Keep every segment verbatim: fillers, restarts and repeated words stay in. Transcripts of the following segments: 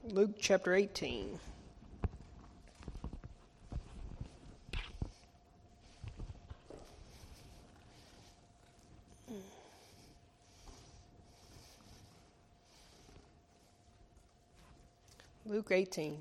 Luke chapter eighteen. Luke eighteen.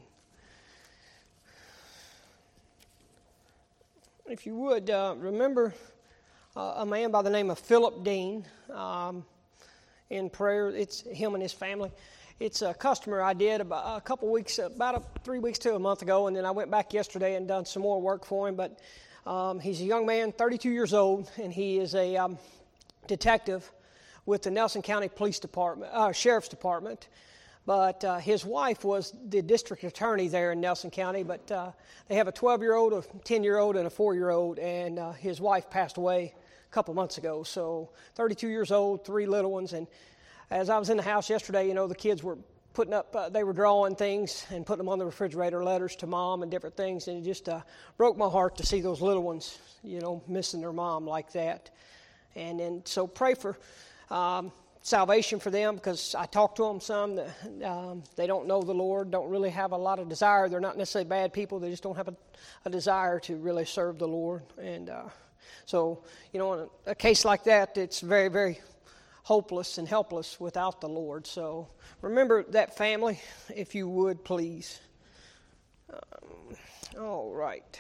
If you would, uh, remember uh, a man by the name of Philip Dean um, in prayer. It's him and his family. It's a customer I did about a couple weeks, about a, three weeks to a month ago, and then I went back yesterday and done some more work for him. But um, he's a young man, thirty-two years old, and he is a um, detective with the Nelson County Police Department, uh, Sheriff's Department. But uh, his wife was the district attorney there in Nelson County. But uh, they have a twelve-year-old, a ten-year-old, and a four-year-old, and uh, his wife passed away a couple months ago. So thirty-two years old, three little ones. And as I was in the house yesterday, you know, the kids were putting up, uh, they were drawing things and putting them on the refrigerator, letters to mom and different things. And it just uh, broke my heart to see those little ones, you know, missing their mom like that. And then so pray for Um, salvation for them, because I talked to them some that um, they don't know the Lord, don't really have a lot of desire. They're not necessarily bad people. They just don't have a, a desire to really serve the Lord. And uh, so, you know, in a, a case like that, it's very, very hopeless and helpless without the Lord. So remember that family, if you would, please. Um, all right.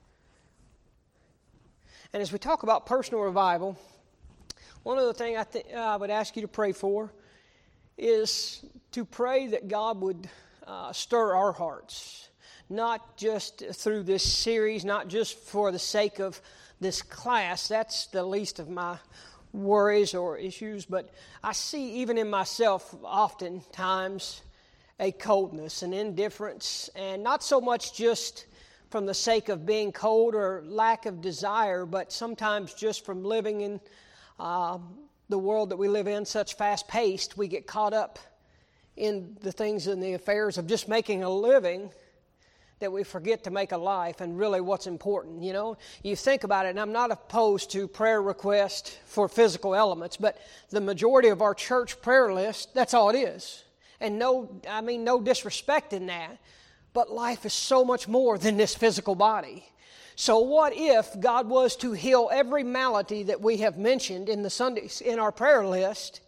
And as we talk about personal revival, one other thing I, th- I would ask you to pray for is to pray that God would uh, stir our hearts, not just through this series, not just for the sake of this class. That's the least of my worries or issues, but I see even in myself oftentimes a coldness, an indifference, and not so much just from the sake of being cold or lack of desire, but sometimes just from living in Uh, the world that we live in, such fast-paced, we get caught up in the things and the affairs of just making a living that we forget to make a life and really what's important, you know. You think about it, and I'm not opposed to prayer requests for physical elements, but the majority of our church prayer list, that's all it is. And no, I mean, no disrespect in that, but life is so much more than this physical body. So what if God was to heal every malady that we have mentioned in the Sundays in our prayer list,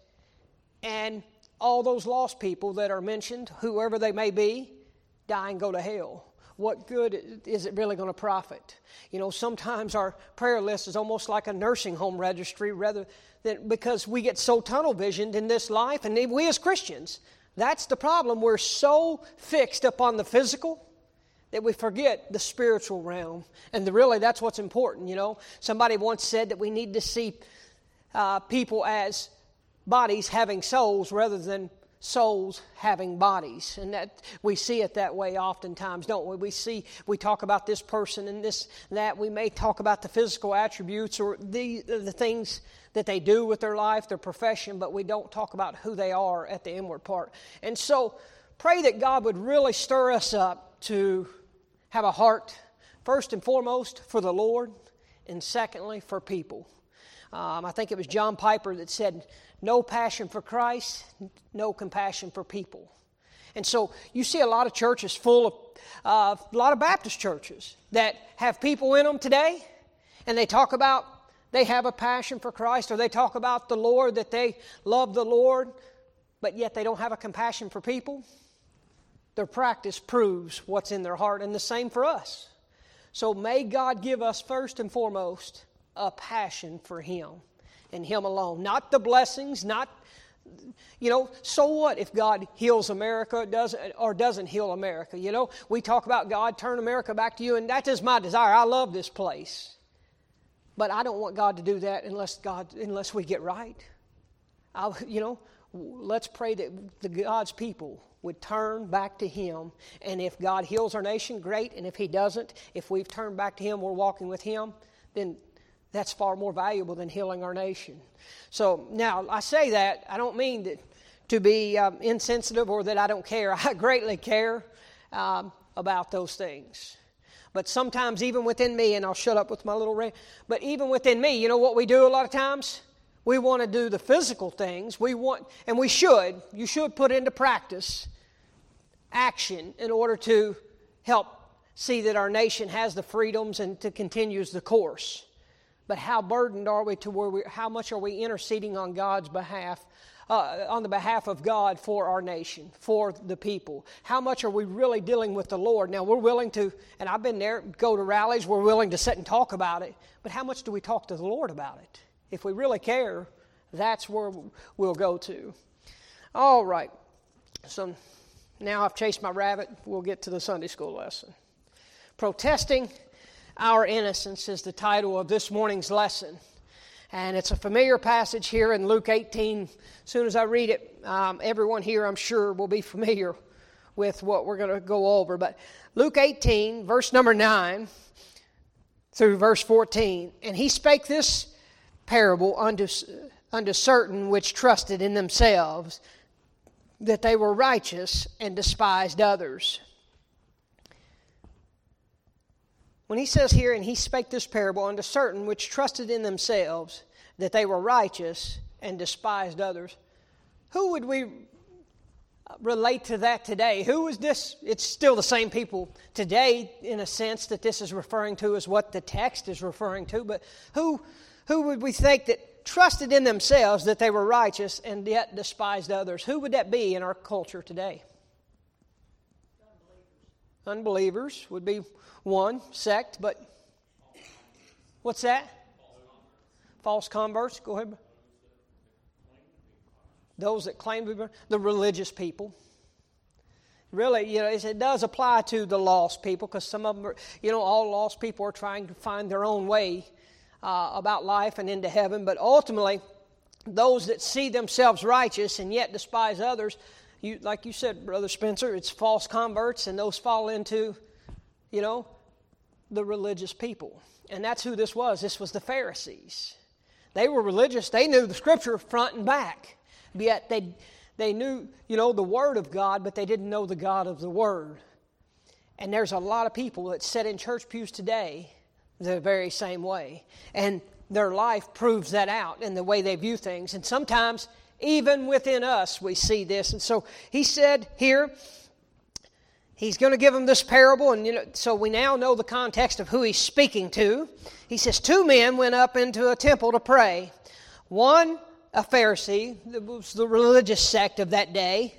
and all those lost people that are mentioned, whoever they may be, die and go to hell? What good is it really going to profit? You know, sometimes our prayer list is almost like a nursing home registry, rather than, because we get so tunnel visioned in this life, and we as Christians, that's the problem. We're so fixed upon the physical that we forget the spiritual realm. And the, really, that's what's important, you know. Somebody once said that we need to see uh, people as bodies having souls rather than souls having bodies. And that we see it that way oftentimes, don't we? We see, we talk about this person and this and that. We may talk about the physical attributes or the, the things that they do with their life, their profession, but we don't talk about who they are at the inward part. And so pray that God would really stir us up to have a heart, first and foremost, for the Lord, and secondly, for people. Um, I think it was John Piper that said, no passion for Christ, no compassion for people. And so you see a lot of churches full of, uh, a lot of Baptist churches that have people in them today, and they talk about, they have a passion for Christ, or they talk about the Lord, that they love the Lord, but yet they don't have a compassion for people. Their practice proves what's in their heart, and the same for us. So may God give us first and foremost a passion for Him and Him alone. Not the blessings, not, you know, so what if God heals America doesn't, or doesn't heal America? You know, we talk about God, turn America back to you, and that is my desire. I love this place. But I don't want God to do that unless God, unless we get right. I'll, you know, let's pray that the God's people would turn back to Him. And if God heals our nation, great. And if He doesn't, if we've turned back to Him, we're walking with Him, then that's far more valuable than healing our nation. So now, I say that, I don't mean that to be um, insensitive or that I don't care. I greatly care um, about those things. But sometimes even within me, and I'll shut up with my little rant, but even within me, you know what we do a lot of times? We want to do the physical things. We want, and we should, you should put into practice action in order to help see that our nation has the freedoms and to continues the course. But how burdened are we to where we, how much are we interceding on God's behalf, uh, on the behalf of God for our nation, for the people? How much are we really dealing with the Lord? Now, we're willing to, and I've been there, go to rallies, we're willing to sit and talk about it, but how much do we talk to the Lord about it? If we really care, that's where we'll go to. All right. So now I've chased my rabbit. We'll get to the Sunday school lesson. Protesting Our Innocence is the title of this morning's lesson. And it's a familiar passage here in Luke eighteen. As soon as I read it, um, everyone here, I'm sure, will be familiar with what we're going to go over. But Luke eighteen, verse number nine through verse fourteen. And he spake this parable unto, unto certain which trusted in themselves that they were righteous and despised others. When he says here, and he spake this parable unto certain which trusted in themselves that they were righteous and despised others, who would we relate to that today? Who is this? It's still the same people today in a sense that this is referring to as what the text is referring to, but who, who would we think that trusted in themselves that they were righteous and yet despised others? Who would that be in our culture today? Unbelievers, Unbelievers would be one sect, but what's that? False converts. Go ahead. Those that claim to be the religious people. Really, you know, it does apply to the lost people because some of them, are, you know, all lost people are trying to find their own way uh, about life and into heaven. But ultimately, those that see themselves righteous and yet despise others, you, like you said, Brother Spencer, it's false converts, and those fall into, you know, the religious people. And that's who this was. This was the Pharisees. They were religious. They knew the Scripture front and back. Yet they they knew, you know, the Word of God, but they didn't know the God of the Word. And there's a lot of people that sit in church pews today the very same way. And their life proves that out in the way they view things. And sometimes, even within us, we see this. And so he said here, he's going to give them this parable, and you know, so we now know the context of who he's speaking to. He says, two men went up into a temple to pray. One, a Pharisee, that was the religious sect of that day,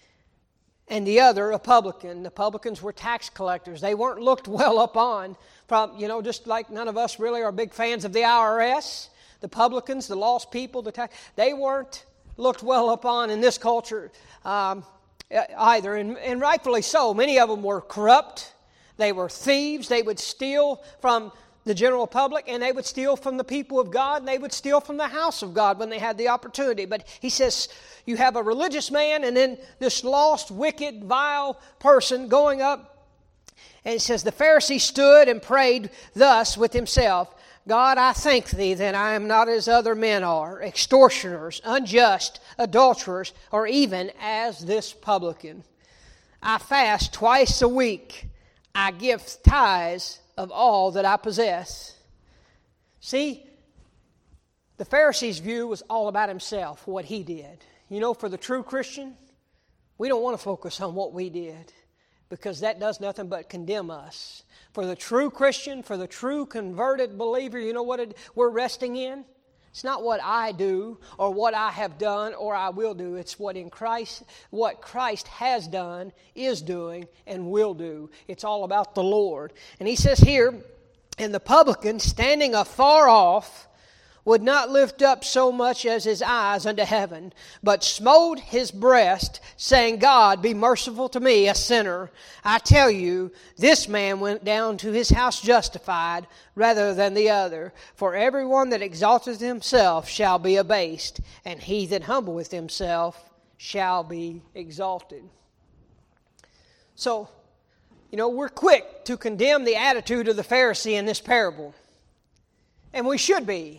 and the other, a publican. The publicans were tax collectors. They weren't looked well upon from, you know, just like none of us really are big fans of the I R S. The publicans, the lost people, the tax, they weren't looked well upon in this culture um, either, and, and rightfully so. Many of them were corrupt. They were thieves. They would steal from the general public, and they would steal from the people of God, and they would steal from the house of God when they had the opportunity. But he says, you have a religious man, and then this lost, wicked, vile person going up. And it says, the Pharisee stood and prayed thus with himself, God, I thank thee that I am not as other men are, extortioners, unjust, adulterers, or even as this publican. I fast twice a week. I give tithes of all that I possess. See, the Pharisee's view was all about himself, what he did. You know, for the true Christian, we don't want to focus on what we did because that does nothing but condemn us. For the true Christian, for the true converted believer, you know what it, we're resting in? It's not what I do or what I have done or I will do. It's what in Christ, what Christ has done, is doing, and will do. It's all about the Lord. And he says here, and the publican, standing afar off, would not lift up so much as his eyes unto heaven, but smote his breast, saying, God, be merciful to me, a sinner. I tell you, this man went down to his house justified rather than the other. For everyone that exalteth himself shall be abased, and he that humbleth himself shall be exalted. So, you know, we're quick to condemn the attitude of the Pharisee in this parable. And we should be.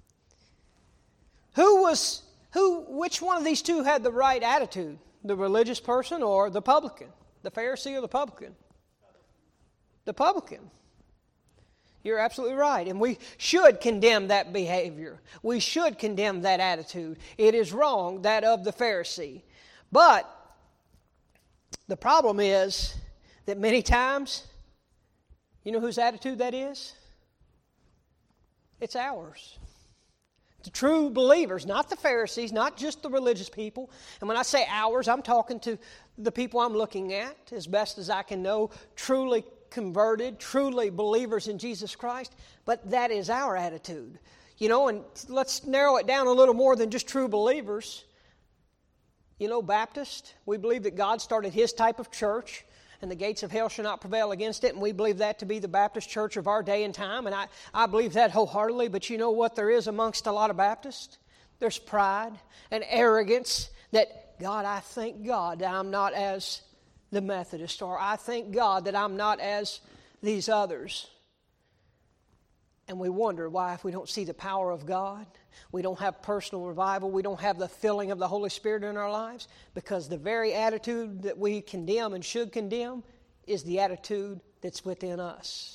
Who was, who, which one of these two had the right attitude? The religious person or the publican? The Pharisee or the publican? The publican. You're absolutely right. And we should condemn that behavior. We should condemn that attitude. It is wrong, that of the Pharisee. But The problem is that many times, you know whose attitude that is? It's ours. The true believers, not the Pharisees, not just the religious people. And when I say ours, I'm talking to the people I'm looking at, as best as I can know, truly converted, truly believers in Jesus Christ. But that is our attitude. You know, and let's narrow it down a little more than just true believers. You know, Baptist, we believe that God started His type of church, and the gates of hell shall not prevail against it, and we believe that to be the Baptist church of our day and time, and I, I believe that wholeheartedly. But you know what there is amongst a lot of Baptists? There's pride and arrogance that, God, I thank God that I'm not as the Methodist, or I thank God that I'm not as these others. And we wonder why, if we don't see the power of God, we don't have personal revival, we don't have the filling of the Holy Spirit in our lives, because the very attitude that we condemn and should condemn is the attitude that's within us.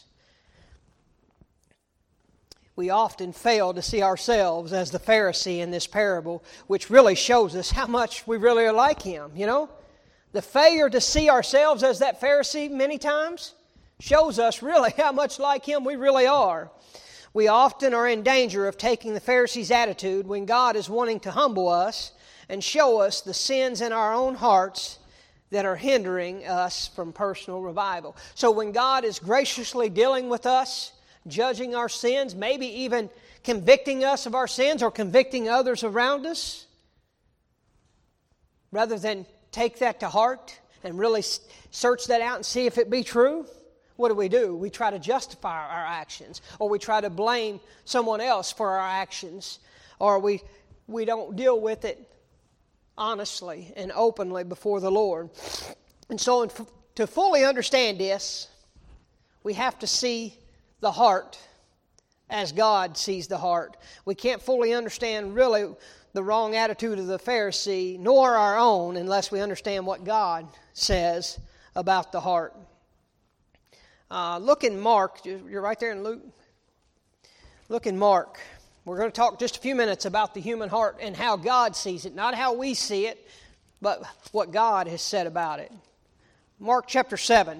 We often fail to see ourselves as the Pharisee in this parable, which really shows us how much we really are like him, you know? The failure to see ourselves as that Pharisee many times shows us really how much like him we really are. We often are in danger of taking the Pharisee's attitude when God is wanting to humble us and show us the sins in our own hearts that are hindering us from personal revival. So when God is graciously dealing with us, judging our sins, maybe even convicting us of our sins or convicting others around us, rather than take that to heart and really search that out and see if it be true, what do we do? We try to justify our actions, or we try to blame someone else for our actions, or we we don't deal with it honestly and openly before the Lord. And so in, to fully understand this, we have to see the heart as God sees the heart. We can't fully understand really the wrong attitude of the Pharisee, nor our own, unless we understand what God says about the heart. Uh, look in Mark. You're right there in Luke. Look in Mark. We're going to talk just a few minutes about the human heart and how God sees it. Not how we see it, but what God has said about it. Mark chapter seven.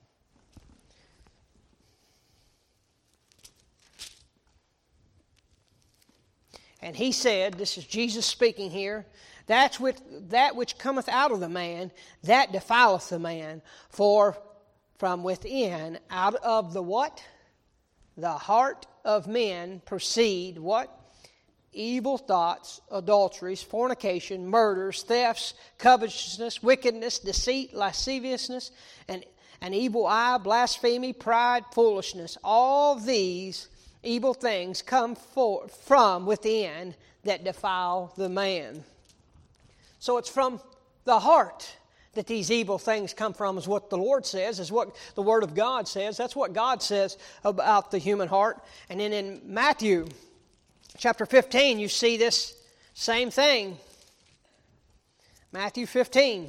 And he said, this is Jesus speaking here, That's with, that which cometh out of the man, that defileth the man. For from within, out of the what? The heart of men proceed what? Evil thoughts, adulteries, fornication, murders, thefts, covetousness, wickedness, deceit, lasciviousness, and an evil eye, blasphemy, pride, foolishness. All these evil things come for, from within that defile the man. So it's from the heart that these evil things come from, is what the Lord says, is what the Word of God says. That's what God says about the human heart. And then in Matthew chapter fifteen, you see this same thing. Matthew fifteen.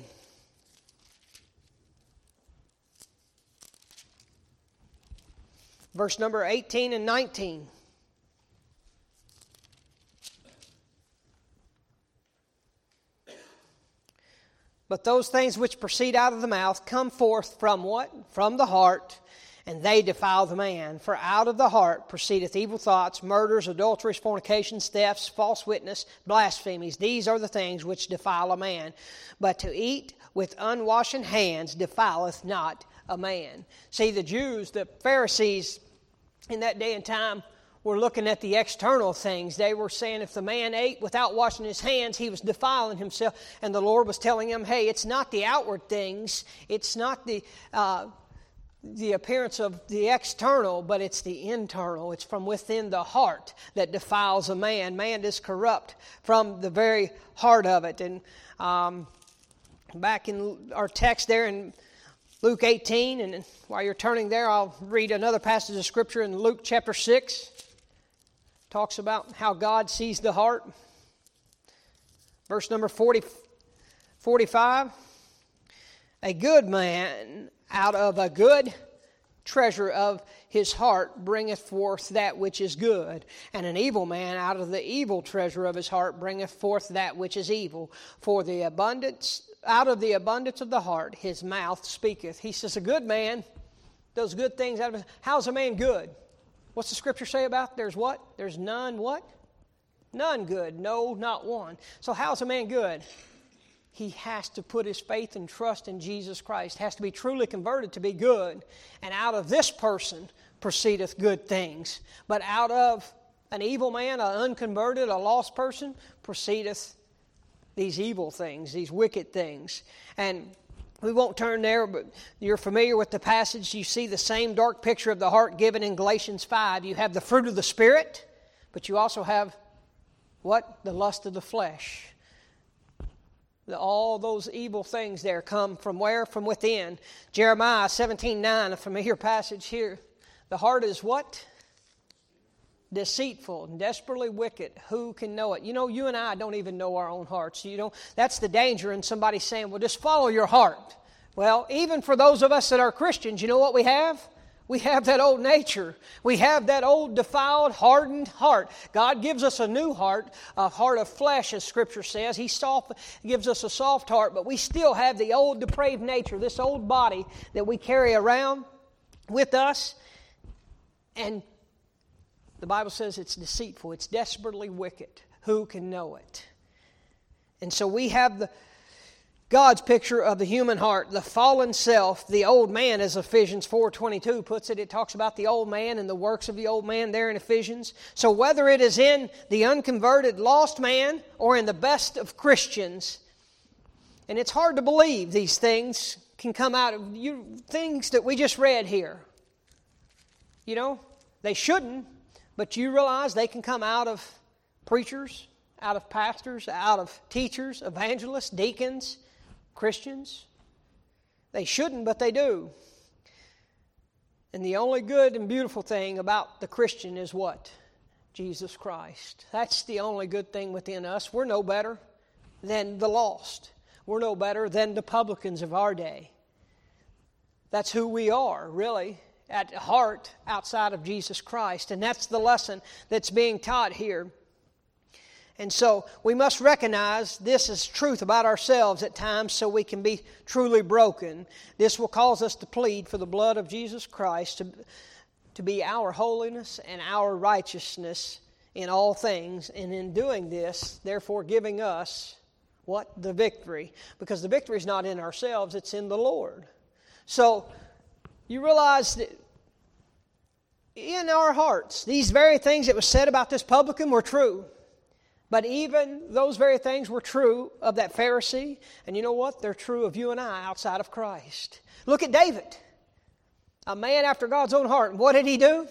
Verse number eighteen and nineteen. But those things which proceed out of the mouth come forth from what? From the heart, and they defile the man. For out of the heart proceedeth evil thoughts, murders, adulteries, fornications, thefts, false witness, blasphemies. These are the things which defile a man. But to eat with unwashen hands defileth not a man. See, the Jews, the Pharisees in that day and time, were looking at the external things. They were saying if the man ate without washing his hands, he was defiling himself. And the Lord was telling him, hey, it's not the outward things. It's not the uh, the appearance of the external, but it's the internal. It's from within the heart that defiles a man. Man is corrupt from the very heart of it. And um, back in our text there in Luke eighteen, and while you're turning there, I'll read another passage of Scripture in Luke chapter six. Talks about how God sees the heart. Verse number forty, forty-five. A good man out of a good treasure of his heart bringeth forth that which is good, and an evil man out of the evil treasure of his heart bringeth forth that which is evil. For the abundance out of the abundance of the heart, his mouth speaketh. He says, a good man does good things out of his... How's a man good? What's the Scripture say about there's what? There's none what? None good. No, not one. So how's a man good? He has to put his faith and trust in Jesus Christ. Has to be truly converted to be good. And out of this person proceedeth good things. But out of an evil man, an unconverted, a lost person, proceedeth these evil things, these wicked things. And we won't turn there, but you're familiar with the passage. You see the same dark picture of the heart given in Galatians five. You have the fruit of the Spirit, but you also have what? The lust of the flesh. The, all those evil things there come from where? From within. Jeremiah seventeen nine, a familiar passage here. The heart is what? Deceitful and desperately wicked. Who can know it? You know, you and I don't even know our own hearts. You know, that's the danger in somebody saying, well, just follow your heart. Well, even for those of us that are Christians, you know what we have? We have that old nature. We have that old defiled, hardened heart. God gives us a new heart, a heart of flesh, as Scripture says. He soft, gives us a soft heart, but we still have the old depraved nature, this old body that we carry around with us. And the Bible says it's deceitful. It's desperately wicked. Who can know it? And so we have the God's picture of the human heart, the fallen self, the old man, as Ephesians four twenty-two puts it. It talks about the old man and the works of the old man there in Ephesians. So whether it is in the unconverted lost man or in the best of Christians, and it's hard to believe these things can come out of you, things that we just read here. You know, they shouldn't, but you realize they can come out of preachers, out of pastors, out of teachers, evangelists, deacons, Christians. They shouldn't, but they do. And the only good and beautiful thing about the Christian is what? Jesus Christ. That's the only good thing within us. We're no better than the lost. We're no better than the publicans of our day. That's who we are, really, at heart outside of Jesus Christ. And that's the lesson that's being taught here. And so we must recognize this is truth about ourselves at times so we can be truly broken. This will cause us to plead for the blood of Jesus Christ to, to be our holiness and our righteousness in all things. And in doing this, therefore giving us what? The victory. Because the victory is not in ourselves, it's in the Lord. So you realize that in our hearts, these very things that was said about this publican were true. But even those very things were true of that Pharisee. And you know what? They're true of you and I outside of Christ. Look at David, a man after God's own heart. And what did he do?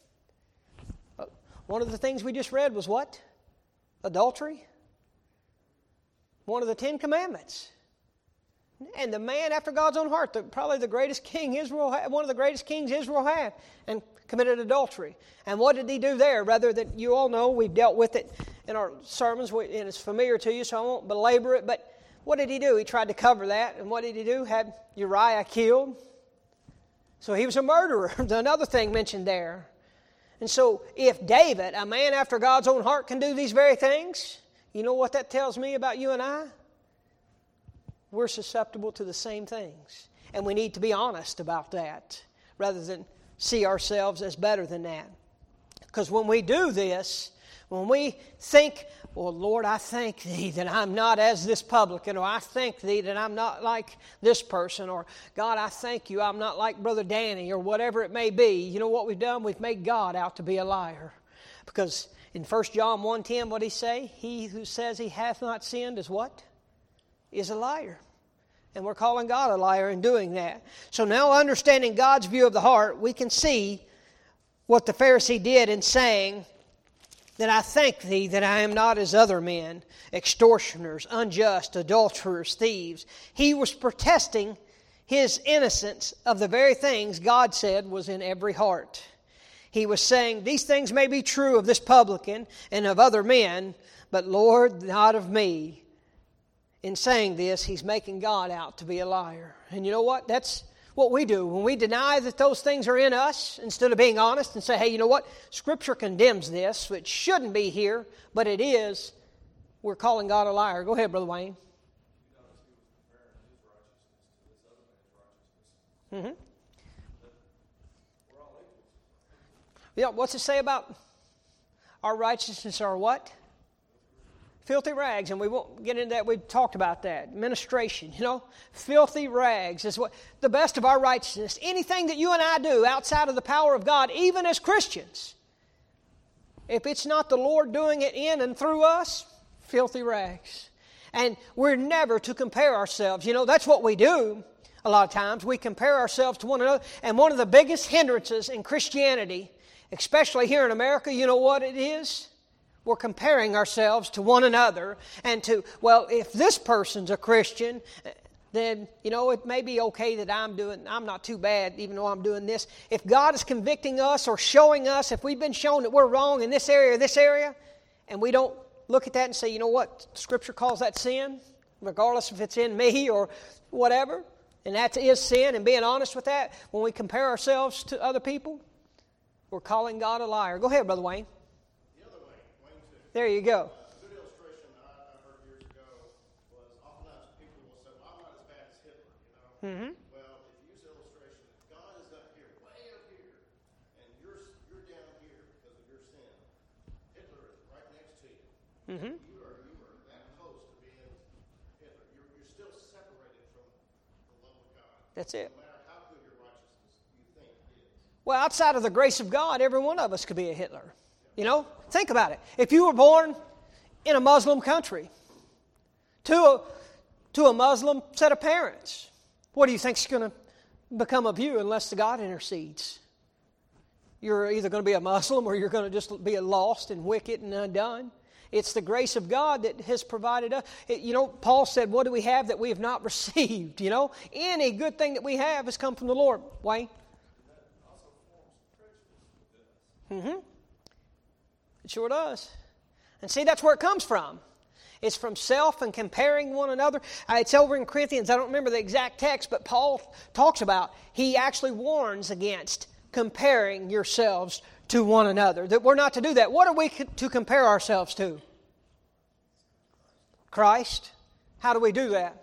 One of the things we just read was what? Adultery. One of the Ten Commandments. And the man after God's own heart, the, probably the greatest king Israel had, one of the greatest kings Israel had, and committed adultery. And what did he do there? Rather than, you all know, we've dealt with it in our sermons, and it's familiar to you, so I won't belabor it. But what did he do? He tried to cover that. And what did he do? Had Uriah killed. So he was a murderer. Another thing mentioned there. And so if David, a man after God's own heart, can do these very things, you know what that tells me about you and I? We're susceptible to the same things. And we need to be honest about that rather than see ourselves as better than that. Because when we do this, when we think, well, Lord, I thank Thee that I'm not as this publican, or I thank Thee that I'm not like this person, or God, I thank You I'm not like Brother Danny, or whatever it may be. You know what we've done? We've made God out to be a liar. Because in First John one ten, what He say? He who says he hath not sinned is what? Is a liar. And we're calling God a liar in doing that. So now, understanding God's view of the heart, we can see what the Pharisee did in saying that I thank Thee that I am not as other men, extortioners, unjust, adulterers, thieves. He was protesting his innocence of the very things God said was in every heart. He was saying, these things may be true of this publican and of other men, but Lord, not of me. In saying this, he's making God out to be a liar. And you know what? That's what we do. When we deny that those things are in us, instead of being honest and say, hey, you know what? Scripture condemns this. It shouldn't be here, but it is. We're calling God a liar. Go ahead, Brother Wayne. Mm-hmm. Yeah, what's it say about our righteousness are what? Filthy rags, and we won't get into that. We've talked about that. Ministration, you know. Filthy rags is what the best of our righteousness. Anything that you and I do outside of the power of God, even as Christians, if it's not the Lord doing it in and through us, filthy rags. And we're never to compare ourselves. You know, that's what we do a lot of times. We compare ourselves to one another. And one of the biggest hindrances in Christianity, especially here in America, you know what it is? We're comparing ourselves to one another and to, well, if this person's a Christian, then, you know, it may be okay that I'm doing, I'm not too bad even though I'm doing this. If God is convicting us or showing us, if we've been shown that we're wrong in this area or this area, and we don't look at that and say, you know what, Scripture calls that sin, regardless if it's in me or whatever, and that is sin, and being honest with that, when we compare ourselves to other people, we're calling God a liar. Go ahead, Brother Wayne. The other way, Wayne too. There you go. A good illustration I, I heard years ago was oftentimes people will say, well, I'm not as bad as Hitler, you know. Mm-hmm. Well, if you use the illustration, God is up here, way up here, and you're you're down here because of your sin. Hitler is right next to you. Mm-hmm. You are you are that close to being Hitler. You're you're still separated from the love of God. That's it. No matter how good your righteousness you think is. Well, outside of the grace of God, every one of us could be a Hitler. You know, think about it. If you were born in a Muslim country to a, to a Muslim set of parents, what do you think is going to become of you unless the God intercedes? You're either going to be a Muslim or you're going to just be lost and wicked and undone. It's the grace of God that has provided us. It, you know, Paul said, what do we have that we have not received? You know, any good thing that we have has come from the Lord. Wayne? Mm-hmm. It sure does. And see, that's where it comes from. It's from self and comparing one another. Uh, it's over in Corinthians. I don't remember the exact text, but Paul talks about, he actually warns against comparing yourselves to one another. That we're not to do that. What are we to compare ourselves to? Christ. How do we do that?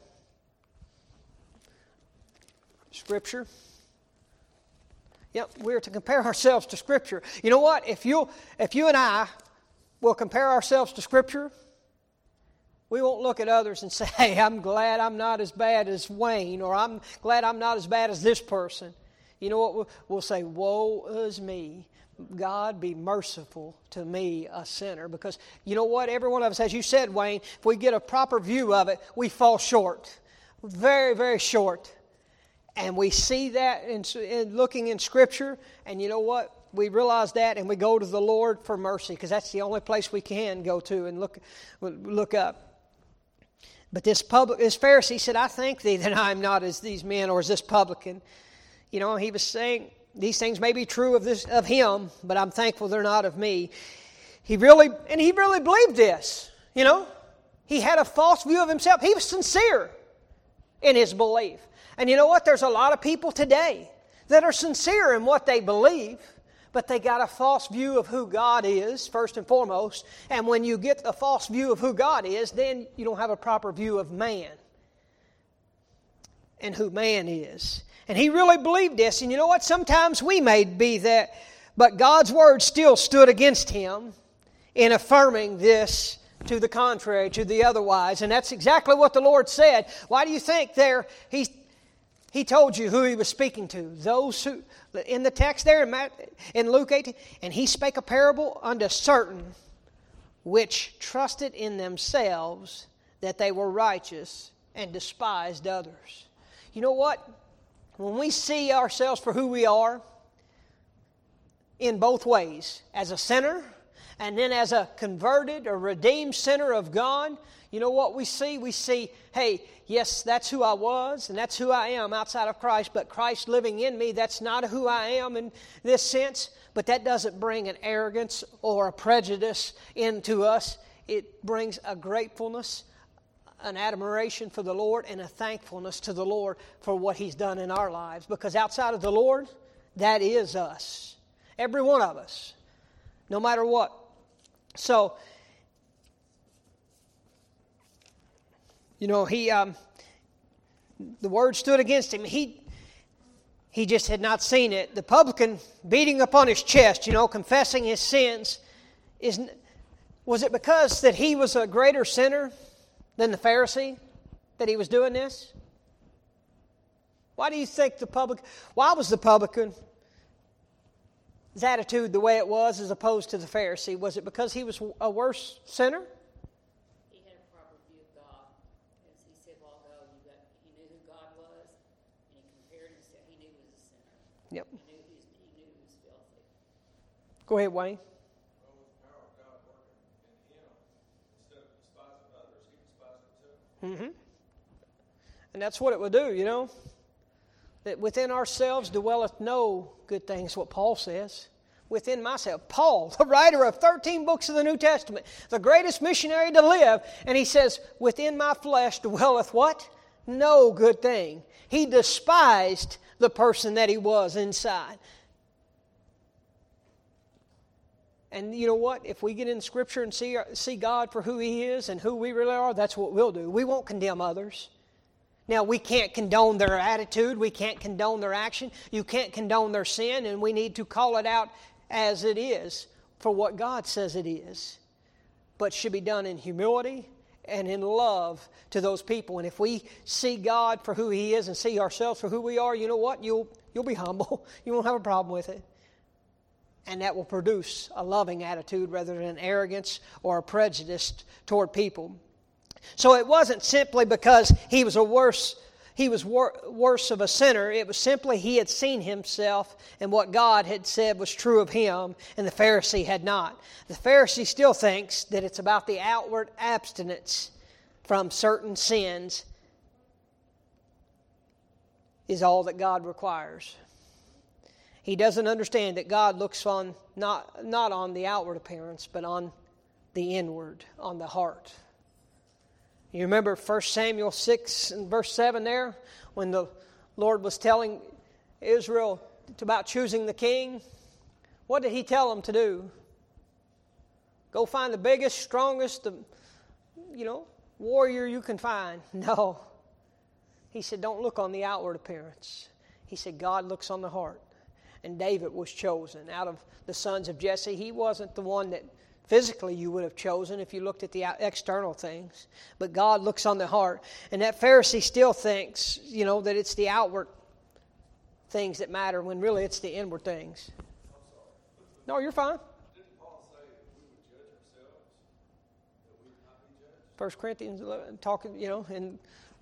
Scripture. Yep, we're to compare ourselves to Scripture. You know what? If you if you and I will compare ourselves to Scripture, we won't look at others and say, hey, I'm glad I'm not as bad as Wayne, or I'm glad I'm not as bad as this person. You know what? We'll, we'll say, woe is me. God be merciful to me, a sinner. Because you know what? Every one of us, as you said, Wayne, if we get a proper view of it, we fall short. Very, very short. And we see that in, in looking in Scripture, and you know what? We realize that, and we go to the Lord for mercy, because that's the only place we can go to and look look up. But this public, this Pharisee said, I thank thee that I am not as these men or as this publican. You know, he was saying, these things may be true of this of him, but I'm thankful they're not of me. He really, and he really believed this, you know. He had a false view of himself. He was sincere in his belief. And you know what? There's a lot of people today that are sincere in what they believe, but they got a false view of who God is, first and foremost. And when you get a false view of who God is, then you don't have a proper view of man and who man is. And he really believed this. And you know what? Sometimes we may be that, but God's Word still stood against him in affirming this to the contrary, to the otherwise. And that's exactly what the Lord said. Why do you think there He He told you who He was speaking to? Those who, in the text there in, Matt, in Luke eighteen, and He spake a parable unto certain which trusted in themselves that they were righteous and despised others. You know what? When we see ourselves for who we are, in both ways, as a sinner and then as a converted or redeemed sinner of God, you know what we see? We see, hey, yes, that's who I was and that's who I am outside of Christ, but Christ living in me, that's not who I am in this sense, but that doesn't bring an arrogance or a prejudice into us. It brings a gratefulness, an admiration for the Lord, and a thankfulness to the Lord for what He's done in our lives. Because outside of the Lord, that is us. Every one of us. No matter what. So, you know, he, um, the Word stood against him. He, He just had not seen it. The publican beating upon his chest, you know, confessing his sins, is, was it because that he was a greater sinner than the Pharisee that he was doing this? Why do you think the publican, why was the publican's attitude the way it was as opposed to the Pharisee? Was it because he was a worse sinner? He had a proper view of God. As he said a while ago, he knew who God was, and he compared himself. He knew he was a sinner. Yep. He knew he was, he knew he was filthy. Go ahead, Wayne. Well, with the power of God working in him, instead of despising others, he despised himself. Mm-hmm. And that's what it will do, you know. That within ourselves dwelleth no good things, what Paul says. Within myself. Paul, the writer of thirteen books of the New Testament, the greatest missionary to live, and he says, within my flesh dwelleth what? No good thing. He despised the person that he was inside. And you know what? If we get in Scripture and see, see God for who He is and who we really are, that's what we'll do. We won't condemn others. Now, we can't condone their attitude. We can't condone their action. You can't condone their sin, and we need to call it out as it is for what God says it is. But should be done in humility and in love to those people. And if we see God for who He is and see ourselves for who we are, you know what? You'll, you'll be humble. You won't have a problem with it. And that will produce a loving attitude rather than arrogance or a prejudice toward people. So it wasn't simply because he was a worse, he was wor- worse of a sinner. It was simply he had seen himself and what God had said was true of him, and the Pharisee had not. The Pharisee still thinks that it's about the outward abstinence from certain sins is all that God requires. He doesn't understand that God looks on not, not on the outward appearance, but on the inward, on the heart. You remember First Samuel six and verse seven there, when the Lord was telling Israel about choosing the king? What did He tell them to do? Go find the biggest, strongest, you know, warrior you can find. No. He said, don't look on the outward appearance. He said, God looks on the heart. And David was chosen. Out of the sons of Jesse, he wasn't the one that physically you would have chosen if you looked at the external things. But God looks on the heart. And that Pharisee still thinks, you know, that it's the outward things that matter when really it's the inward things. No, you're fine. Didn't Paul say that we would judge ourselves, that we would not be judged? First Corinthians eleven, talking, you know, in,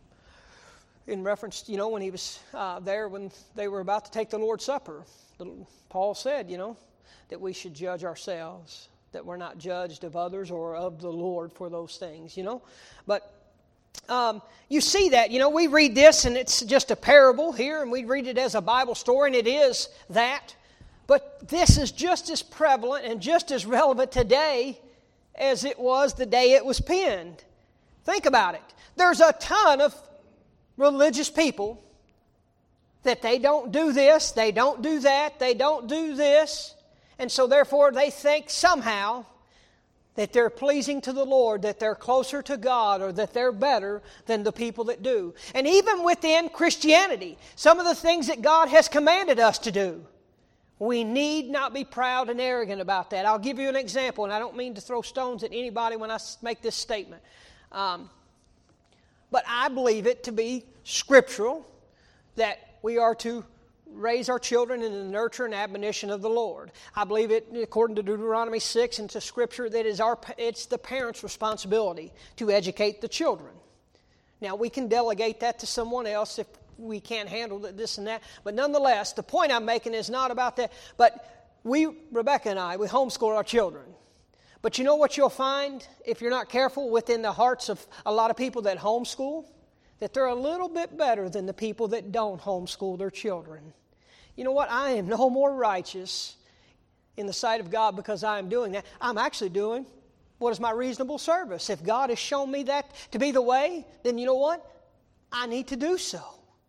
in reference, you know, when he was uh, there when they were about to take the Lord's Supper. Paul said, you know, that we should judge ourselves, that we're not judged of others or of the Lord for those things, you know. But um, you see that, you know, we read this and it's just a parable here, and we read it as a Bible story, and it is that. But this is just as prevalent and just as relevant today as it was the day it was penned. Think about it. There's a ton of religious people that they don't do this, they don't do that, they don't do this. And so therefore they think somehow that they're pleasing to the Lord, that they're closer to God, or that they're better than the people that do. And even within Christianity, some of the things that God has commanded us to do, we need not be proud and arrogant about that. I'll give you an example, and I don't mean to throw stones at anybody when I make this statement. Um, but I believe it to be scriptural that we are to raise our children in the nurture and admonition of the Lord. I believe it, according to Deuteronomy six and to Scripture, that is our, it's the parents' responsibility to educate the children. Now, we can delegate that to someone else if we can't handle this and that. But nonetheless, the point I'm making is not about that. But we, Rebecca and I, we homeschool our children. But you know what you'll find if you're not careful within the hearts of a lot of people that homeschool? That they're a little bit better than the people that don't homeschool their children. You know what? I am no more righteous in the sight of God because I am doing that. I'm actually doing what is my reasonable service. If God has shown me that to be the way, then you know what? I need to do so.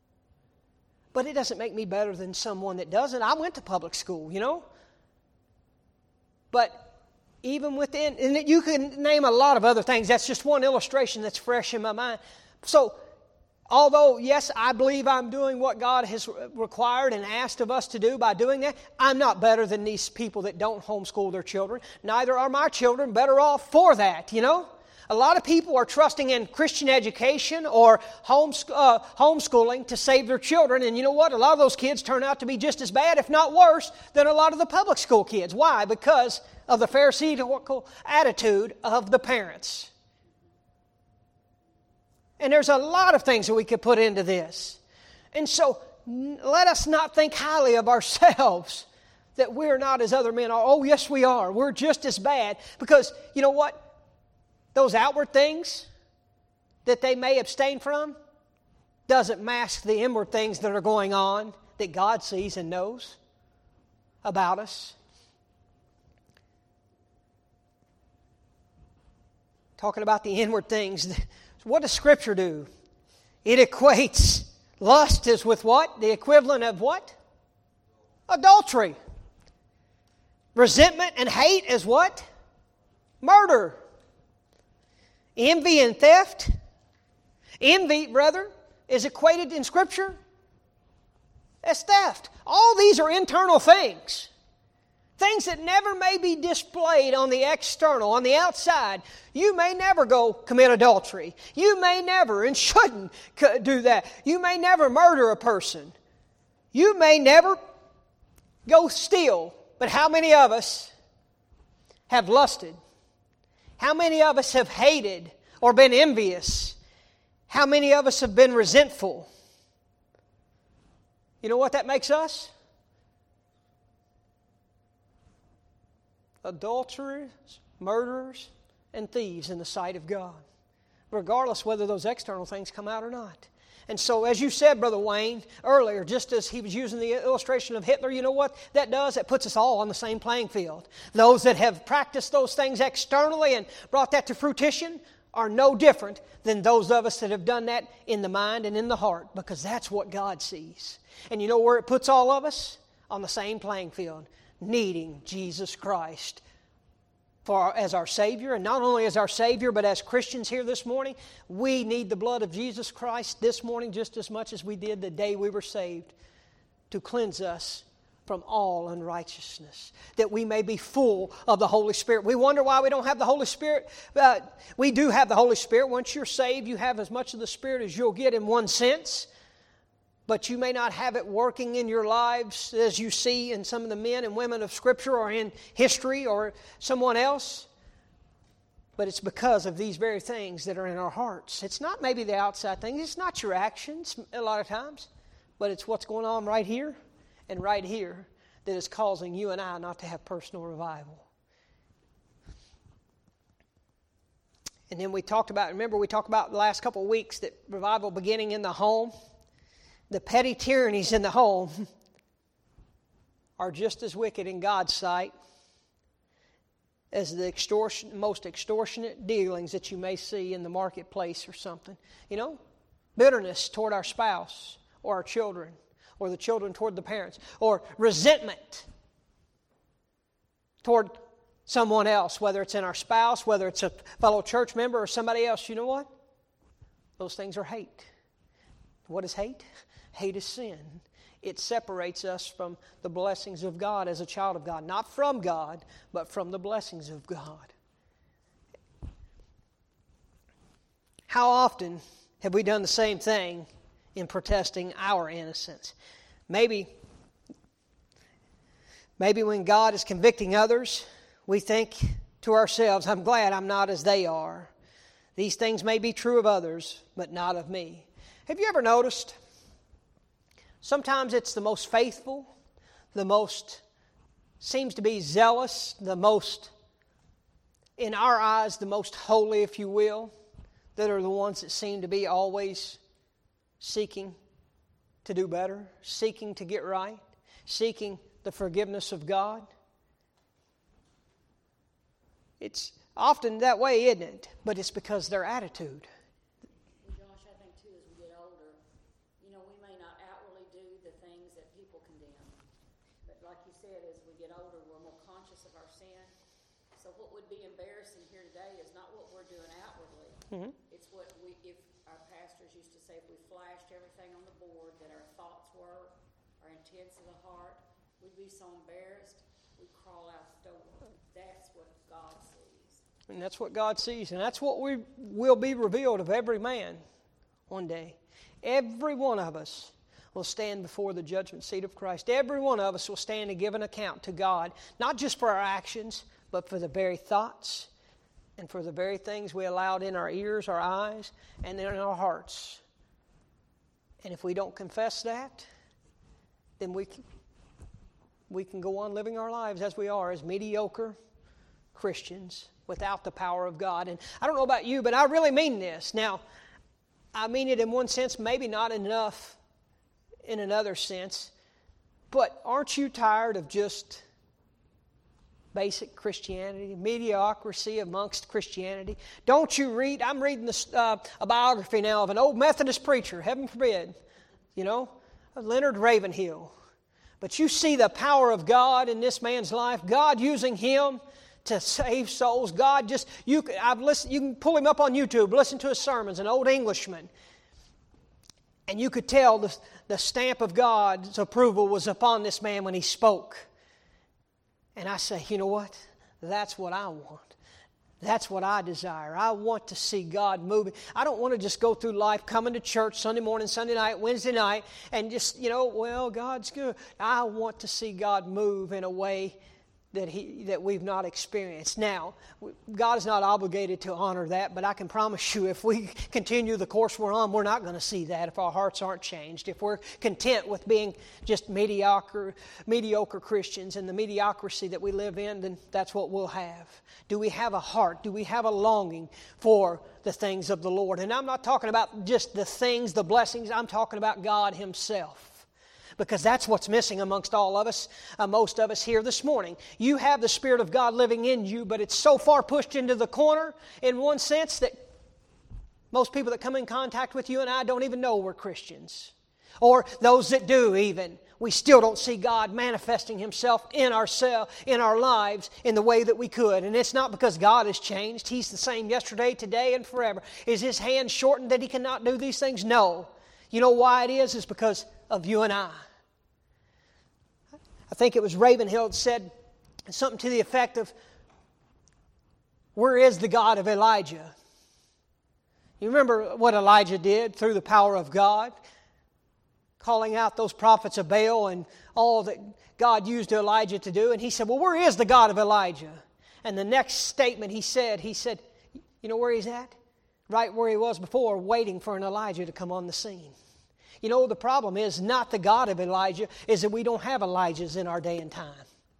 But it doesn't make me better than someone that doesn't. I went to public school, you know. But even within, and you can name a lot of other things. That's just one illustration that's fresh in my mind. So, although, yes, I believe I'm doing what God has required and asked of us to do by doing that, I'm not better than these people that don't homeschool their children. Neither are my children better off for that, you know? A lot of people are trusting in Christian education or homes, uh, homeschooling to save their children. And you know what? A lot of those kids turn out to be just as bad, if not worse, than a lot of the public school kids. Why? Because of the Pharisaical attitude of the parents. And there's a lot of things that we could put into this. And so let us not think highly of ourselves that we're not as other men are. Oh, yes, we are. We're just as bad. Because, you know what? Those outward things that they may abstain from doesn't mask the inward things that are going on that God sees and knows about us. Talking about the inward things, what does Scripture do? It equates lust as with what? The equivalent of what? Adultery. Resentment and hate is what? Murder. Envy and theft. Envy, brother, is equated in Scripture as theft. All these are internal things. Things that never may be displayed on the external, on the outside. You may never go commit adultery. You may never and shouldn't do that. You may never murder a person. You may never go steal. But how many of us have lusted? How many of us have hated or been envious? How many of us have been resentful? You know what that makes us? Adulterers, murderers, and thieves in the sight of God, regardless whether those external things come out or not. And so, as you said, Brother Wayne, earlier, just as he was using the illustration of Hitler, you know what that does? It puts us all on the same playing field. Those that have practiced those things externally and brought that to fruition are no different than those of us that have done that in the mind and in the heart, because that's what God sees. And you know where it puts all of us? On the same playing field, needing Jesus Christ for as our Savior. And not only as our Savior, but as Christians here this morning, we need the blood of Jesus Christ this morning just as much as we did the day we were saved, to cleanse us from all unrighteousness, that we may be full of the Holy Spirit. We wonder why we don't have the Holy Spirit. Uh, we do have the Holy Spirit. Once you're saved, you have as much of the Spirit as you'll get in one sense. But you may not have it working in your lives as you see in some of the men and women of Scripture or in history or someone else. But it's because of these very things that are in our hearts. It's not maybe the outside things. It's not your actions a lot of times. But it's what's going on right here and right here that is causing you and I not to have personal revival. And then we talked about, remember we talked about the last couple of weeks that revival beginning in the home. The petty tyrannies in the home are just as wicked in God's sight as the extortion, most extortionate dealings that you may see in the marketplace or something. You know, bitterness toward our spouse or our children, or the children toward the parents, or resentment toward someone else, whether it's in our spouse, whether it's a fellow church member or somebody else. You know what? Those things are hate. What is hate? Hate is sin. It separates us from the blessings of God as a child of God. Not from God, but from the blessings of God. How often have we done the same thing in protesting our innocence? Maybe, maybe when God is convicting others, we think to ourselves, I'm glad I'm not as they are. These things may be true of others, but not of me. Have you ever noticed? Sometimes it's the most faithful, the most, seems to be zealous, the most, in our eyes, the most holy, if you will, that are the ones that seem to be always seeking to do better, seeking to get right, seeking the forgiveness of God. It's often that way, isn't it? But it's because their attitude. Josh, I think too, as we get older, you know, we may not outwardly do the things that people condemn. But like you said, as we get older, we're more conscious of our sin. So what would be embarrassing here today is not what we're doing outwardly. Mm-hmm. It's what we, if our pastors used to say if we flashed everything on the board that our thoughts were, our intents of the heart, we'd be so embarrassed, we'd crawl out the door. That's what God sees. And that's what God sees. And that's what we will be revealed of every man one day. Every one of us will stand before the judgment seat of Christ. Every one of us will stand and give an account to God, not just for our actions, but for the very thoughts and for the very things we allowed in our ears, our eyes, and in our hearts. And if we don't confess that, then we can, we can go on living our lives as we are, as mediocre Christians without the power of God. And I don't know about you, but I really mean this. Now, I mean it in one sense, maybe not enough in another sense. But aren't you tired of just basic Christianity, mediocrity amongst Christianity? Don't you read, I'm reading this, uh, a biography now of an old Methodist preacher, heaven forbid, you know, Leonard Ravenhill. But you see the power of God in this man's life, God using him to save souls. God just, you, I've listened, you can pull him up on YouTube, listen to his sermons, an old Englishman. And you could tell the, the stamp of God's approval was upon this man when he spoke. And I say, you know what? That's what I want. That's what I desire. I want to see God moving. I don't want to just go through life coming to church Sunday morning, Sunday night, Wednesday night, and just, you know, well, God's good. I want to see God move in a way that he that we've not experienced. Now, God is not obligated to honor that, but I can promise you if we continue the course we're on, we're not going to see that if our hearts aren't changed. If we're content with being just mediocre, mediocre Christians and the mediocrity that we live in, then that's what we'll have. Do we have a heart? Do we have a longing for the things of the Lord? And I'm not talking about just the things, the blessings. I'm talking about God Himself. Because that's what's missing amongst all of us, uh, most of us here this morning. You have the Spirit of God living in you, but it's so far pushed into the corner in one sense that most people that come in contact with you and I don't even know we're Christians. Or those that do even. We still don't see God manifesting Himself in ourselves, in our lives in the way that we could. And it's not because God has changed. He's the same yesterday, today, and forever. Is His hand shortened that He cannot do these things? No. You know why it is? It's because of you and I. I think it was Ravenhill that said something to the effect of, where is the God of Elijah? You remember what Elijah did through the power of God? Calling out those prophets of Baal and all that God used Elijah to do. And he said, well, where is the God of Elijah? And the next statement he said, he said, you know where he's at? Right where he was before, waiting for an Elijah to come on the scene. You know, the problem is not the God of Elijah, is that we don't have Elijahs in our day and time.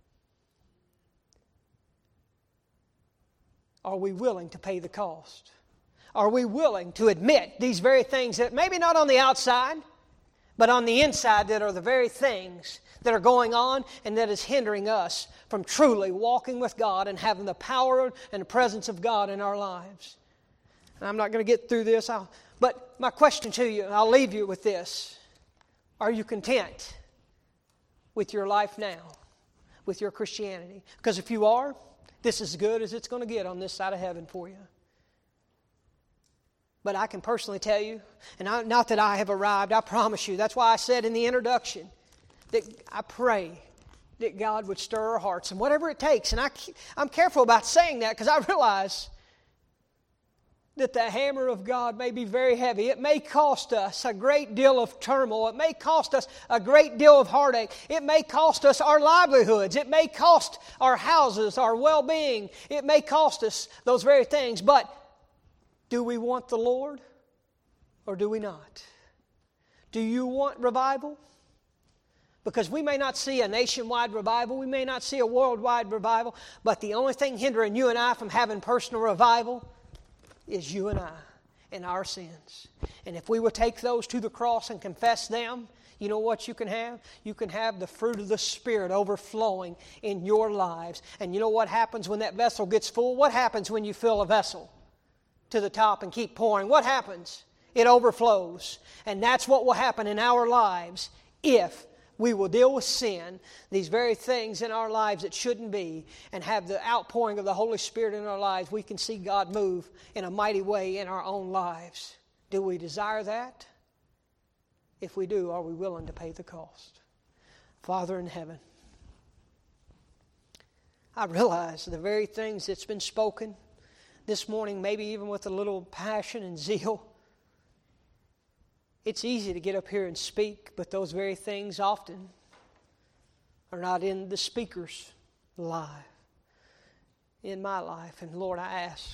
Are we willing to pay the cost? Are we willing to admit these very things that maybe not on the outside, but on the inside that are the very things that are going on and that is hindering us from truly walking with God and having the power and the presence of God in our lives? And I'm not going to get through this, I'll But my question to you, and I'll leave you with this. Are you content with your life now, with your Christianity? Because if you are, this is as good as it's going to get on this side of heaven for you. But I can personally tell you, and I, not that I have arrived, I promise you, that's why I said in the introduction that I pray that God would stir our hearts and whatever it takes. And I, I'm careful about saying that because I realize that the hammer of God may be very heavy. It may cost us a great deal of turmoil. It may cost us a great deal of heartache. It may cost us our livelihoods. It may cost our houses, our well-being. It may cost us those very things. But do we want the Lord or do we not? Do you want revival? Because we may not see a nationwide revival. We may not see a worldwide revival. But the only thing hindering you and I from having personal revival is you and I and our sins. And if we will take those to the cross and confess them, you know what you can have? You can have the fruit of the Spirit overflowing in your lives. And you know what happens when that vessel gets full? What happens when you fill a vessel to the top and keep pouring? What happens? It overflows. And that's what will happen in our lives if we will deal with sin, these very things in our lives that shouldn't be, and have the outpouring of the Holy Spirit in our lives. We can see God move in a mighty way in our own lives. Do we desire that? If we do, are we willing to pay the cost? Father in heaven, I realize the very things that's been spoken this morning, maybe even with a little passion and zeal. It's easy to get up here and speak, but those very things often are not in the speaker's life, in my life. And Lord, I ask,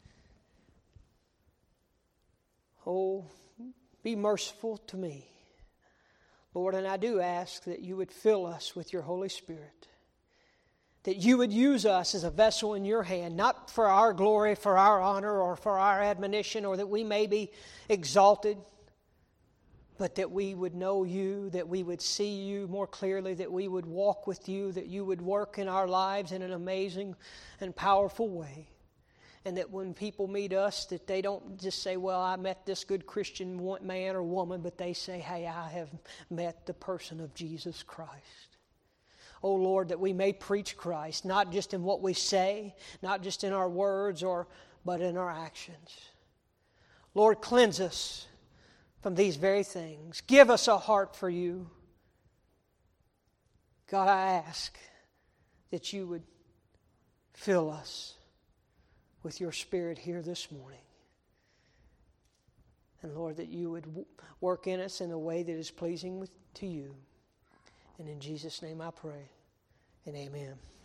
oh, be merciful to me. Lord, and I do ask that you would fill us with your Holy Spirit. That you would use us as a vessel in your hand, not for our glory, for our honor, or for our admonition, or that we may be exalted, but that we would know you, that we would see you more clearly, that we would walk with you, that you would work in our lives in an amazing and powerful way. And that when people meet us, that they don't just say, well, I met this good Christian man or woman, but they say, hey, I have met the person of Jesus Christ. Oh, Lord, that we may preach Christ, not just in what we say, not just in our words, or but in our actions. Lord, cleanse us from these very things. Give us a heart for you. God, I ask that you would fill us with your Spirit here this morning. And Lord, that you would work in us in a way that is pleasing with, to you. And in Jesus' name I pray, and amen.